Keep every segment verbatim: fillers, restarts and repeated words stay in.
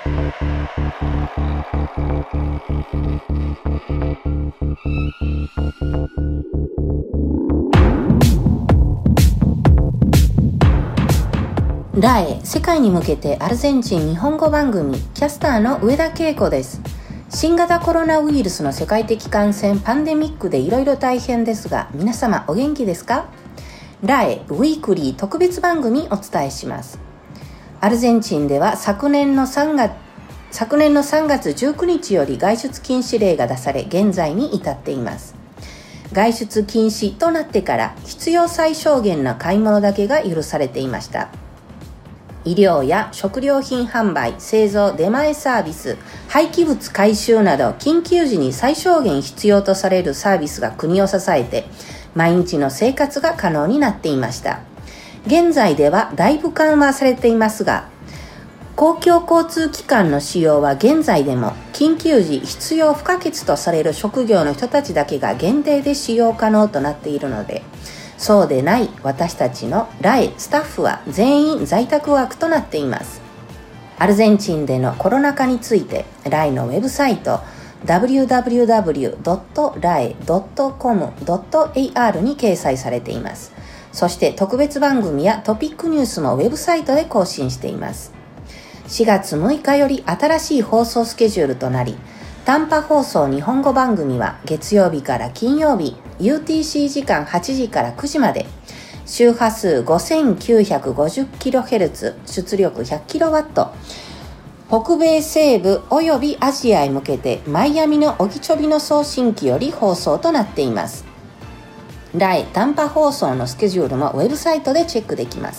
ラエ世界に向けてアルゼンチン日本語番組キャスターの上田恵子です。新型コロナウイルスの世界的感染パンデミックでいろいろ大変ですが、皆様お元気ですか？ラエウィークリー特別番組お伝えします。アルゼンチンでは昨年の3月昨年のさんがつじゅうくにちより外出禁止令が出され、現在に至っています。外出禁止となってから必要最小限な買い物だけが許されていました。医療や食料品販売、製造、出前サービス、廃棄物回収など緊急時に最小限必要とされるサービスが国を支えて毎日の生活が可能になっていました。現在ではだいぶ緩和されていますが、公共交通機関の使用は現在でも緊急時必要不可欠とされる職業の人たちだけが限定で使用可能となっているので、そうでない私たちのラエスタッフは全員在宅ワークとなっています。アルゼンチンでのコロナ禍についてラエのウェブサイト ダブリューダブリューダブリュードットラエドットコムドットエーアール に掲載されています。そして特別番組やトピックニュースもウェブサイトで更新しています。しがつむいかより新しい放送スケジュールとなり、短波放送日本語番組は月曜日から金曜日 ユーティーシー 時間はちじからくじまで、周波数 ごせんきゅうひゃくごじゅっキロヘルツ、出力 ひゃくキロワット、北米西部およびアジアへ向けてマイアミのオキチョビの送信機より放送となっています。ラエ短波放送のスケジュールもウェブサイトでチェックできます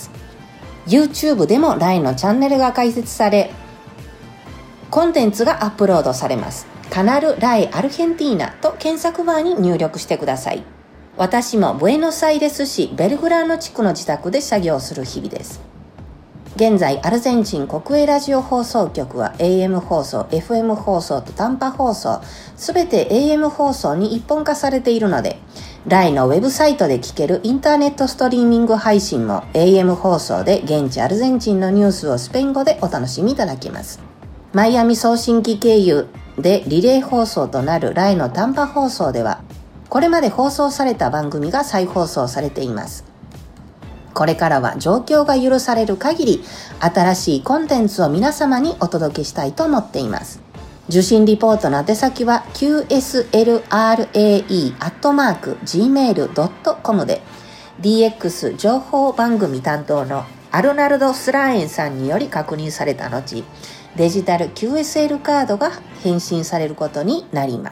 。YouTube でもラエのチャンネルが開設され、コンテンツがアップロードされます。カナルラエアルヘンティーナと検索バーに入力してください。私もブエノスアイレス市ベルグラーノ地区の自宅で作業する日々です。現在アルゼンチン国営ラジオ放送局は エーエム 放送、エフエム 放送と短波放送、すべて エーエム 放送に一本化されているので、ラエのウェブサイトで聞けるインターネットストリーミング配信も エーエム 放送で現地アルゼンチンのニュースをスペイン語でお楽しみいただけます。マイアミ送信機経由でリレー放送となるラエの短波放送では、これまで放送された番組が再放送されています。これからは状況が許される限り、新しいコンテンツを皆様にお届けしたいと思っています。受信リポートの宛先は キューエスエルアールエーイー アットマーク ジーメールドットコム で、ディーエックス 情報番組担当のアルナルド・スラーエンさんにより確認された後、デジタル キューエスエル カードが返信されることになります。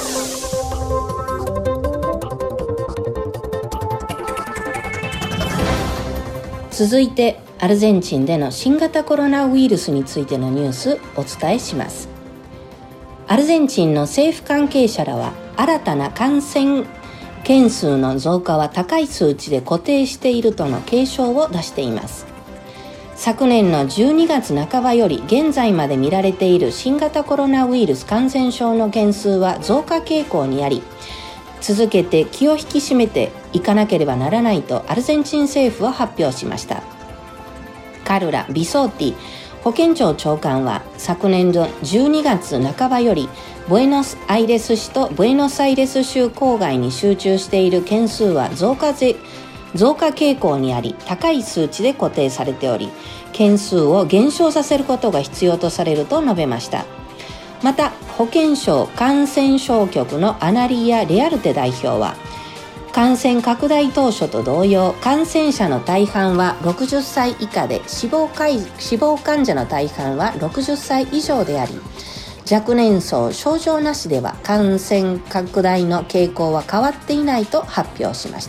続いてアルゼンチンでの新型コロナウイルスについてのニュースお伝えします。アルゼンチンの政府関係者らは、新たな感染件数の増加は高い数値で固定しているとの警鐘を出しています。昨年のじゅうにがつなかばより現在まで見られている新型コロナウイルス感染症の件数は増加傾向にあり、続けて気を引き締めていかなければならないとアルゼンチン政府は発表しました。カルラ・ビソーティ保健庁長官は、昨年度じゅうにがつなかばよりブエノスアイレス市とブエノスアイレス州郊外に集中している件数は増加ぜ増加傾向にあり、高い数値で固定されており、件数を減少させることが必要とされると述べました。また保健省感染症局のアナリア・レアルテ代表は、感染拡大当初と同様、感染者の大半はろくじゅっさい以下で、死亡か死亡患者の大半はろくじゅっさい以上であり、若年層、症状なしでは感染拡大の傾向は変わっていないと発表しました。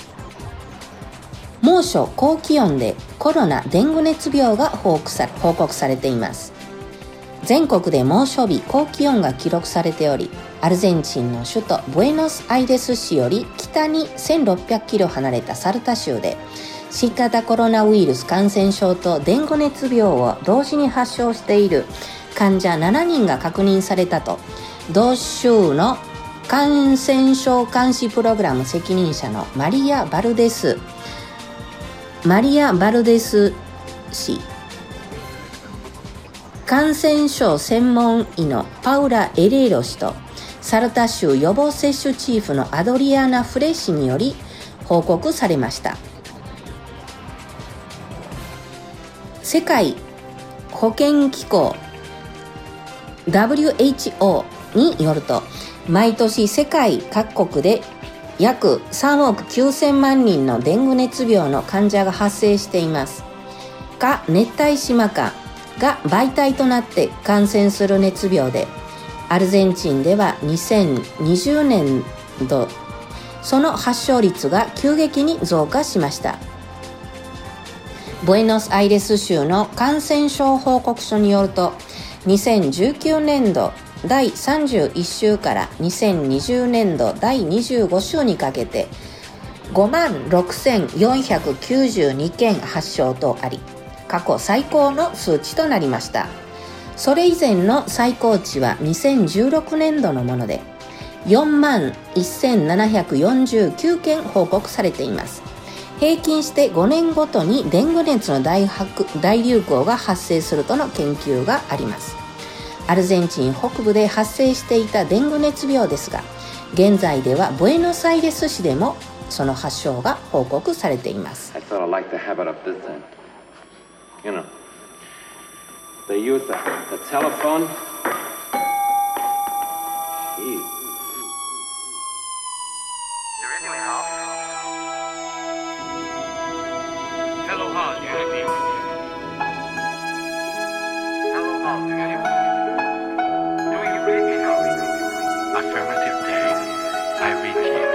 猛暑、高気温でコロナ・デング熱病が報告さ、報告されています。全国で猛暑日、高気温が記録されており、アルゼンチンの首都ブエノスアイレス市より北にせんろっぴゃくキロ離れたサルタ州で、新型コロナウイルス感染症とデング熱病を同時に発症している患者ななにんが確認されたと、同州の感染症監視プログラム責任者のマリア・バルデスマリア・バルデス氏感染症専門医のパウラ・エレーロ氏とサルタ州予防接種チーフのアドリアーナ・フレ氏により報告されました。世界保健機構 ダブリューエイチオー によると、毎年世界各国で約さんおくきゅうせんまんにんのデング熱病の患者が発生していますが、熱帯島蚊が媒体となって感染する熱病で、アルゼンチンではにせんにじゅうねんどその発症率が急激に増加しました。ブエノスアイレス州の感染症報告書によると、にせんじゅうきゅうねんどだいさんじゅういっ週からにせんにじゅうねんどだいにじゅうご週にかけてごまんろくせんよんひゃくきゅうじゅうにけん発症とあり、過去最高の数値となりました。それ以前の最高値はにせんじゅうろくねんどのものでよんまんせんななひゃくよんじゅうきゅうけん報告されています。平均してごねんごとにデング熱の 大, 大流行が発生するとの研究があります。アルゼンチン北部で発生していたデング熱病ですが、現在ではブエノスアイレス市でもその発症が報告されています。 You know, they use the, the telephone. Jeez. Hello, Hall, you hear me? Hello, Hall, you hear me? Do you read me, Hall? Affirmative, Dave. I read you.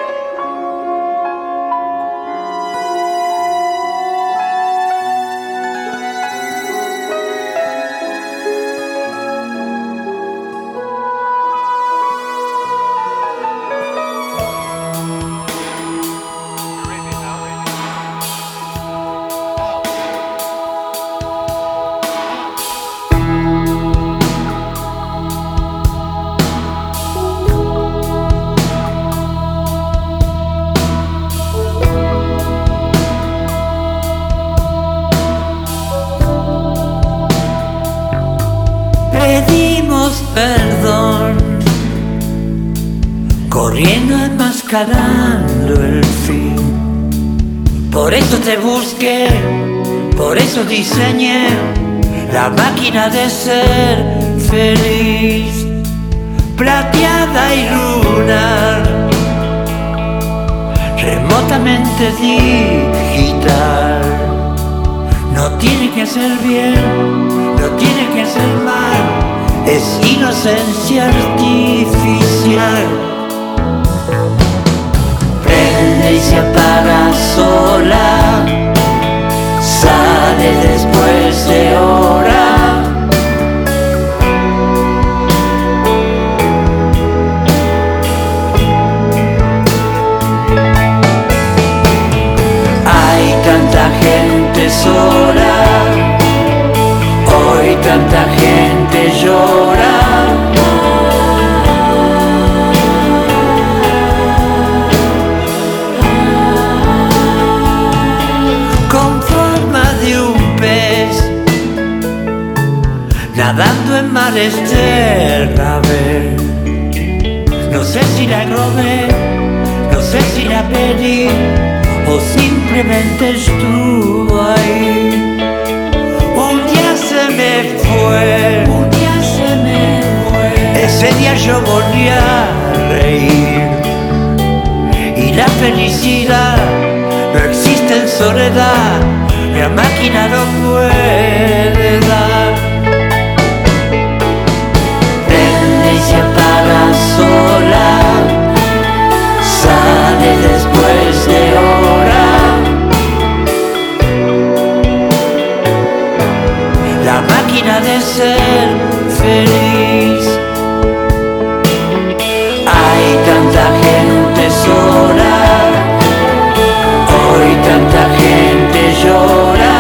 Pedimos perdón, corriendo enmascarando el fin. Por eso te busqué, por eso diseñé la máquina de ser feliz, plateada y lunar, remotamente digital. No tiene que ser bien, no tiene que ser mal, es inocencia artificial. Prende y se apaga sola, sale después de hora. Hay tanta gente sola, hoy tanta gente llora. Con forma de un pez, nadando en mares de ver. No sé si la robé, no sé si la pedí, o simplemente estuvo ahí. Un día se me fue, un día se me fue. Ese día yo volví a reír. Y la felicidad no existe en soledad, la máquina no puede dar. Prende y se apaga sola, sale después de hora. La máquina de ser feliz. Hay tanta gente sola, hoy tanta gente llora.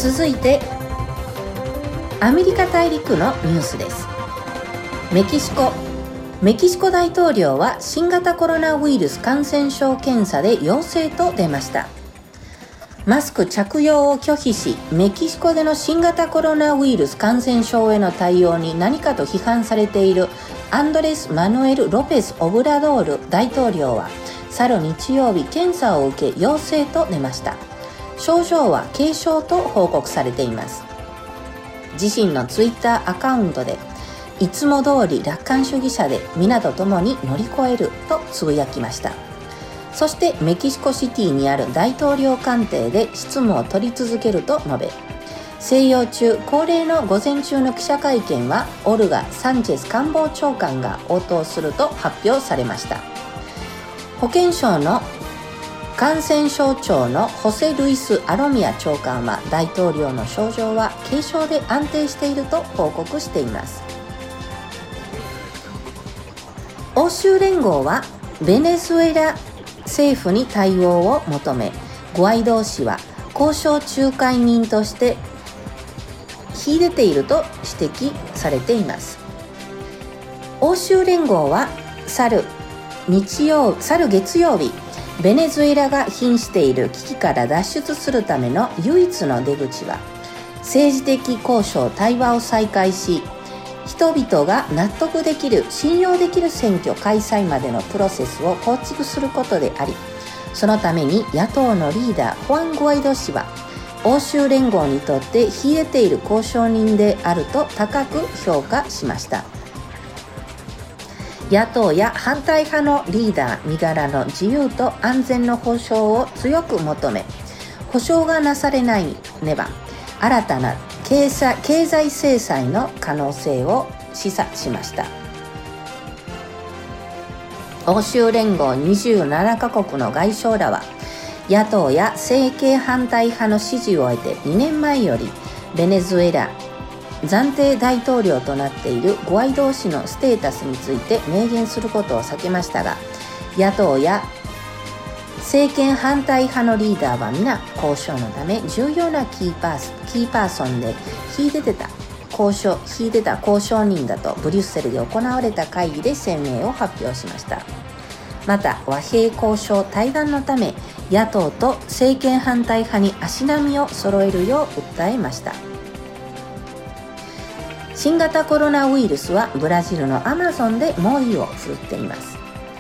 続いてアメリカ大陸のニュースです。メキシコメキシコ大統領は新型コロナウイルス感染症検査で陽性と出ました。マスク着用を拒否し、メキシコでの新型コロナウイルス感染症への対応に何かと批判されているアンドレス・マヌエル・ロペス・オブラドール大統領は去る日曜日検査を受け陽性と出ました。症状は軽症と報告されています。自身のツイッターアカウントでいつも通り楽観主義者で皆と共に乗り越えるとつぶやきました。そしてメキシコシティにある大統領官邸で執務を取り続けると述べ、静養中恒例の午前中の記者会見はオルガ・サンチェス官房長官が応答すると発表されました。保健省の感染症庁のホセ・ルイス・アロミア長官は大統領の症状は軽症で安定していると報告しています。欧州連合はベネズエラ政府に対応を求め、グアイドー氏は交渉仲介人として秀でていると指摘されています。欧州連合は去る日曜、去る月曜日、ベネズエラが瀕している危機から脱出するための唯一の出口は、政治的交渉・対話を再開し、人々が納得できる、信用できる選挙開催までのプロセスを構築することであり、そのために野党のリーダー、フアン・グアイド氏は、欧州連合にとって秀でている交渉人であると高く評価しました。野党や反対派のリーダー、身柄の自由と安全の保障を強く求め、保障がなされないねば、新たな経済、経済制裁の可能性を示唆しました。欧州連合にじゅうななカ国の外相らは、野党や政権反対派の支持を得てにねんまえよりベネズエラ暫定大統領となっているグアイドー氏のステータスについて明言することを避けましたが、野党や政権反対派のリーダーは皆交渉のため重要なキーパーソン、キーパーソンで秀でた交渉、秀でた交渉人だとブリュッセルで行われた会議で声明を発表しました。また和平交渉対談のため野党と政権反対派に足並みを揃えるよう訴えました。新型コロナウイルスはブラジルのアマゾンで猛威を振るっています。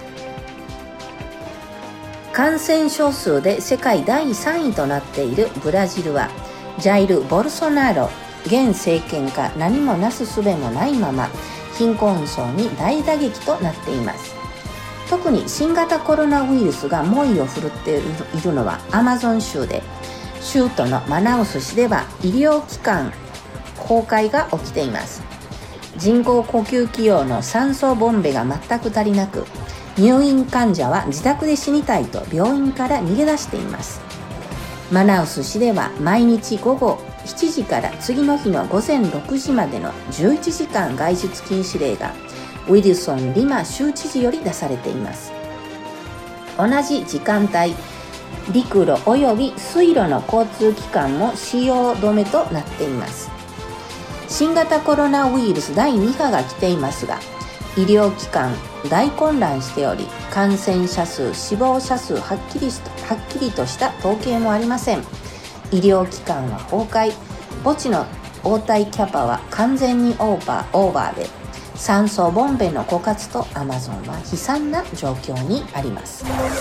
感染症数で世界だいさんいとなっているブラジルはジャイル・ボルソナロ現政権下何もなす術もないまま貧困層に大打撃となっています。特に新型コロナウイルスが猛威を振るっているのはアマゾン州で、州都のマナウス市では医療機関崩壊が起きています。人工呼吸器用の酸素ボンベが全く足りなく、入院患者は自宅で死にたいと病院から逃げ出しています。マナウス市では毎日午後しちじから次の日の午前ろくじまでのじゅういちじかん外出禁止令がウィルソン・リマ州知事より出されています。同じ時間帯、陸路及び水路の交通機関も使用止めとなっています。新型コロナウイルスだいに波が来ていますが、医療機関大混乱しており、感染者数、死亡者数はっきりしはっきりとした統計もありません。医療機関は崩壊、墓地の応対キャパは完全にオーバー、オーバーで、酸素ボンベの枯渇とアマゾンは悲惨な状況にあります。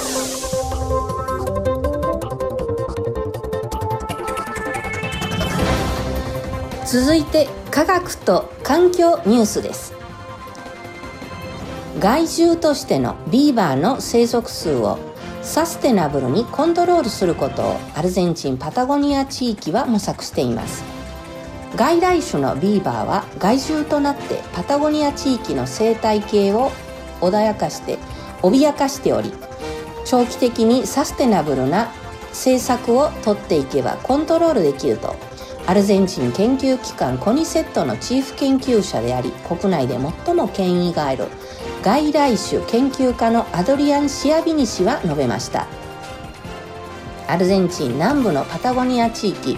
続いて科学と環境ニュースです。害獣としてのビーバーの生息数をサステナブルにコントロールすることをアルゼンチンパタゴニア地域は模索しています。外来種のビーバーは害獣となってパタゴニア地域の生態系を穏やかして脅かしており、長期的にサステナブルな政策を取っていけばコントロールできると、アルゼンチン研究機関コニセットのチーフ研究者であり、国内で最も権威がある外来種研究家のアドリアン・シアビニ氏は述べました。アルゼンチン南部のパタゴニア地域、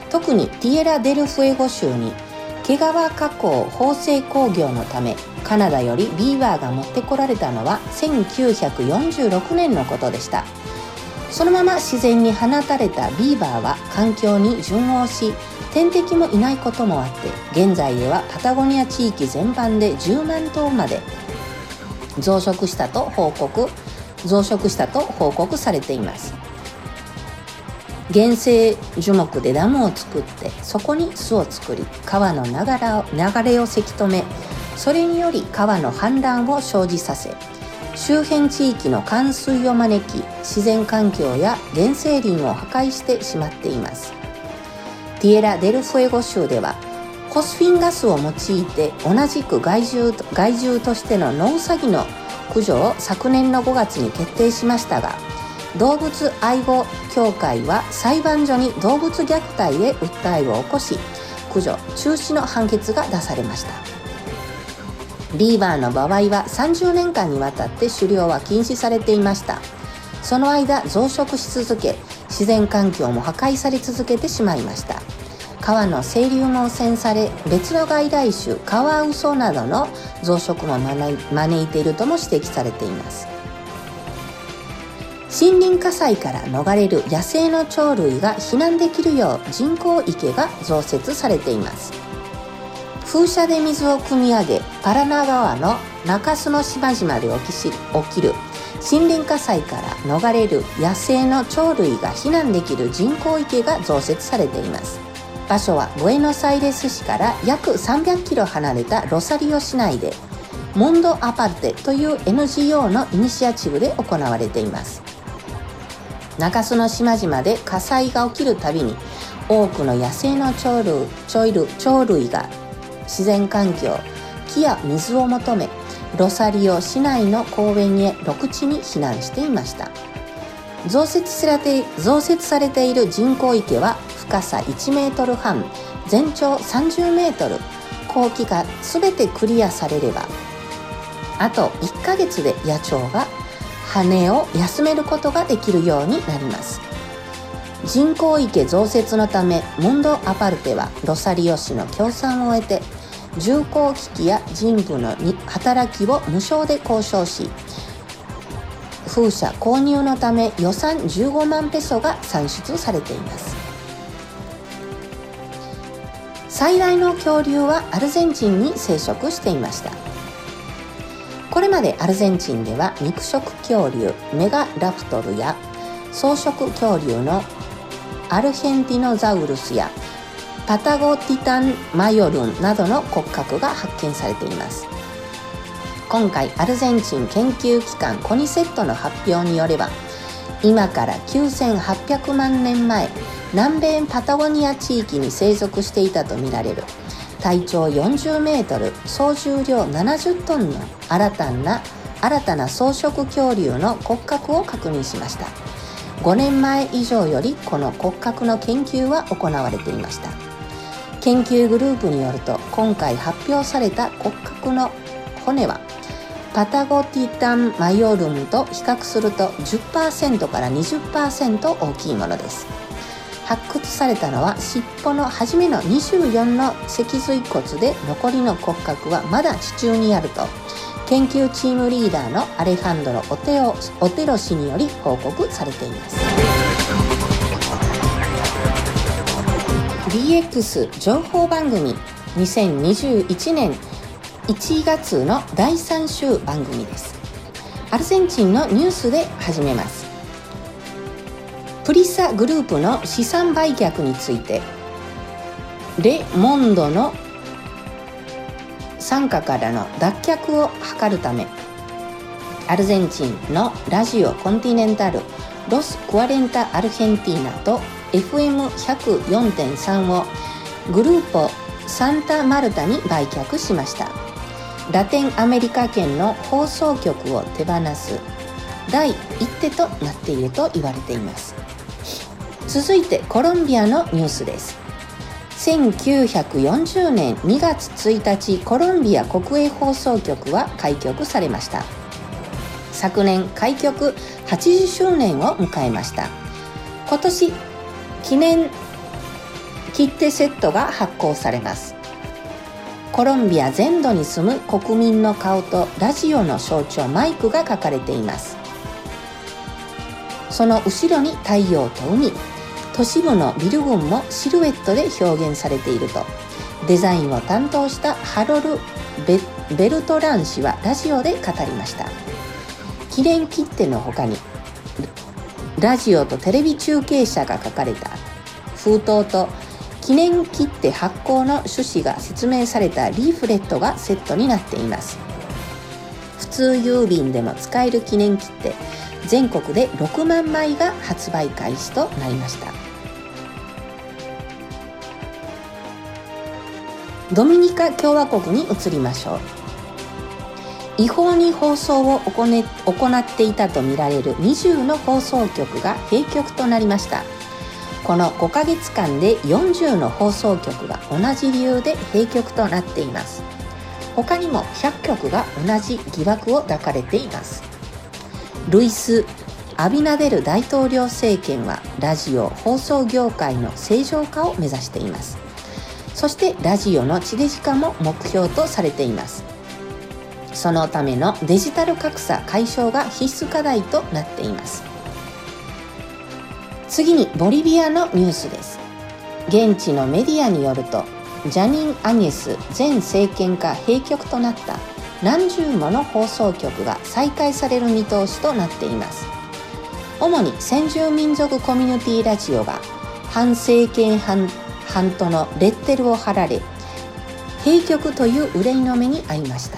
特にティエラ・デル・フエゴ州に毛皮加工縫製工業のためカナダよりビーバーが持ってこられたのはせんきゅうひゃくよんじゅうろくねんのことでした。そのまま自然に放たれたビーバーは環境に順応し、天敵もいないこともあって現在ではパタゴニア地域全般でじゅうまんとうまで増殖したと報告増殖したと報告されています。原生樹木でダムを作ってそこに巣を作り、川の流れを流れをせき止め、それにより川の氾濫を生じさせ、周辺地域の冠水を招き、自然環境や原生林を破壊してしまっています。ティエラ・デル・フエゴ州ではホスフィンガスを用いて同じく害獣、害獣としてのノウサギの駆除を昨年のごがつに決定しましたが、動物愛護協会は裁判所に動物虐待で訴えを起こし、駆除中止の判決が出されました。ビーバーの場合はさんじゅうねんかんにわたって狩猟は禁止されていました。その間増殖し続け、自然環境も破壊され続けてしまいました。川の清流も汚染され、別の外来種カワウソなどの増殖も招いているとも指摘されています。森林火災から逃れる野生の鳥類が避難できるよう人工池が増設されています。風車で水を汲み上げ、パラナ川の中州の島々で起きし起きる森林火災から逃れる野生の鳥類が避難できる人工池が増設されています。場所はブエノスアイレス市から約さんびゃくキロ離れたロサリオ市内で、モンドアパルテという エヌジーオー のイニシアチブで行われています。中州の島々で火災が起きるたびに、多くの野生の鳥類、鳥類、鳥類が自然環境、木や水を求め、ロサリオ市内の公園へ陸地に避難していました。増設されて、増設されている人工池は深さいちメートルはん、全長さんじゅうメートル、工期がすべてクリアされれば、あといっかげつで野鳥が羽を休めることができるようになります。人工池増設のため、モンドアパルテはロサリオ市の協賛を得て、重工機器や人部の働きを無償で交渉し、風車購入のため予算じゅうごまんペソが算出されています。最大の恐竜はアルゼンチンに生息していました。これまでアルゼンチンでは肉食恐竜メガラプトルや草食恐竜のアルヘンティノザウルスやパタゴティタンマヨルンなどの骨格が発見されています。今回アルゼンチン研究機関コニセットの発表によれば、今からきゅうせんはっぴゃくまんねんまえ、南米パタゴニア地域に生息していたとみられる体長よんじゅうメートル、総重量ななじゅっトンの新たな新たな草食恐竜の骨格を確認しました。ごねんまえ以上よりこの骨格の研究は行われていました。研究グループによると、今回発表された骨格の骨はパタゴティタンマヨルムと比較すると じゅっパーセント から にじゅっパーセント 大きいものです。発掘されたのは尻尾の初めのにじゅうよんの脊髄骨で、残りの骨格はまだ地中にあると研究チームリーダーのアレハンドロ・オテオ、オテロ氏により報告されています。 ビーエックス 情報番組にせんにじゅういちねんいちがつのだいさん週番組です。アルゼンチンのニュースで始めます。プリサグループの資産売却について、レ・モンドの傘下からの脱却を図るため、アルゼンチンのラジオコンティネンタルロス・クアレンタ・アルヘンティーナと エフエムひゃくよんてんさん をグルーポサンタマルタに売却しました。ラテンアメリカ圏の放送局を手放す第一手となっていると言われています。続いてコロンビアのニュースです。せんきゅうひゃくよんじゅうねんにがつついたち、コロンビア国営放送局は開局されました。昨年開局はちじゅっしゅうねんを迎えました。今年記念切手セットが発行されます。コロンビア全土に住む国民の顔とラジオの象徴マイクが描かれています。その後ろに太陽と海、都市部のビル群もシルエットで表現されていると、デザインを担当したハロル・ベ、ベルトラン氏はラジオで語りました。記念切手の他にラジオとテレビ中継車が書かれた封筒と記念切手発行の趣旨が説明されたリーフレットがセットになっています。普通郵便でも使える記念切手全国でろくまんまいが発売開始となりました。ドミニカ共和国に移りましょう。違法に放送を行っていたとみられるにじゅうの放送局が閉局となりました。このごかげつかんでよんじゅうの放送局が同じ理由で閉局となっています。他にもひゃっきょくが同じ疑惑を抱かれています。ルイス・アビナデル大統領政権はラジオ放送業界の正常化を目指しています。そしてラジオの地デジ化も目標とされています。そのためのデジタル格差解消が必須課題となっています。次にボリビアのニュースです。現地のメディアによると、ジャニン・アニェス前政権下閉局となった何十もの放送局が再開される見通しとなっています。主に先住民族コミュニティラジオが反政権派とのレッテルを貼られ、閉局という憂いの目に遭いました。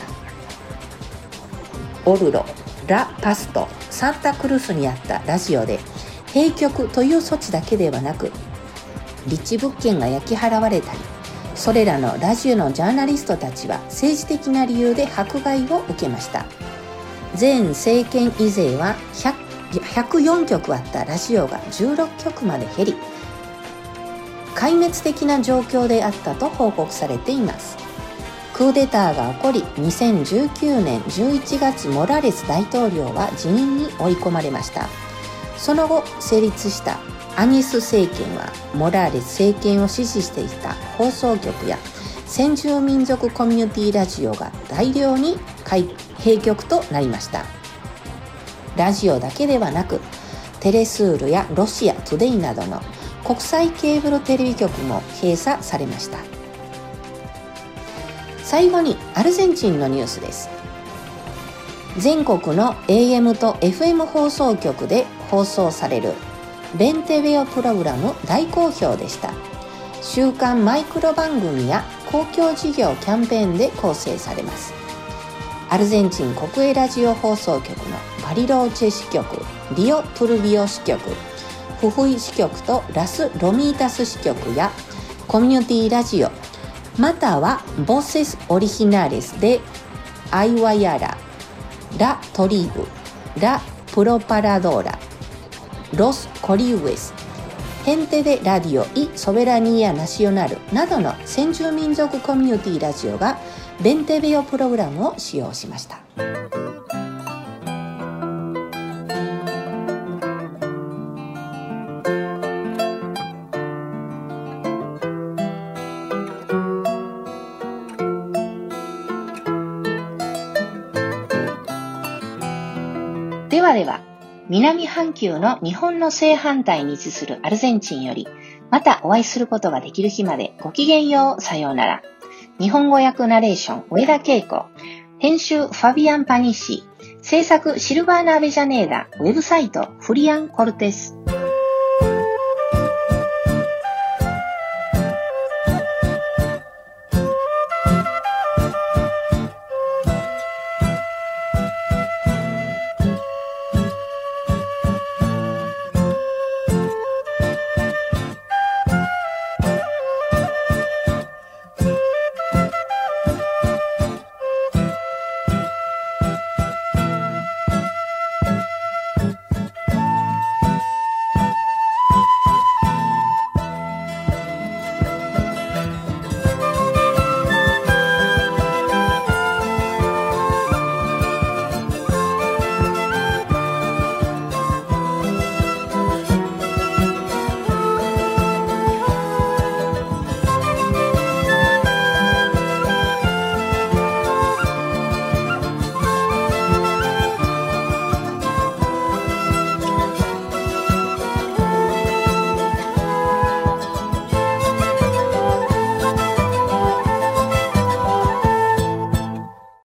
オルロ、ラ・パスト、サンタクルスにあったラジオで閉局という措置だけではなく、立地物件が焼き払われたり、それらのラジオのジャーナリストたちは政治的な理由で迫害を受けました。前政権以前はひゃくよんきょくあったラジオがじゅうろっきょくまで減り、壊滅的な状況であったと報告されています。クーデターが起こり、にせんじゅうきゅうねんじゅういちがつモラレス大統領は辞任に追い込まれました。その後成立したアニス政権はモラレス政権を支持していた放送局や先住民族コミュニティラジオが大量に閉局となりました。ラジオだけではなく、テレスールやロシアトゥデイなどの国際ケーブルテレビ局も閉鎖されました。最後にアルゼンチンのニュースです。全国の エーエム と エフエム 放送局で放送されるベンテベオプログラム大好評でした。週刊マイクロ番組や公共事業キャンペーンで構成されます。アルゼンチン国営ラジオ放送局のバリローチェ支局、リオ・トゥルビオ支局、フフイ支局とラス・ロミータス支局やコミュニティラジオ、またはボセス・オリジナレスでアイワヤラ、ラ・トリーブ、ラ・プロパラドーラ、ロス・コリウエス、ヘンテデ・ラディオ・イ・ソベラニア・ナシオナルなどの先住民族コミュニティラジオがベンテベオプログラムを使用しました。ではでは、南半球の日本の正反対に位置するアルゼンチンより、またお会いすることができる日までごきげんよう、さようなら。日本語訳ナレーション、上田恵子。編集、ファビアン・パニッシ。制作、シルバーナ・アベジャネーダ。ウェブサイト、フリアン・コルテス。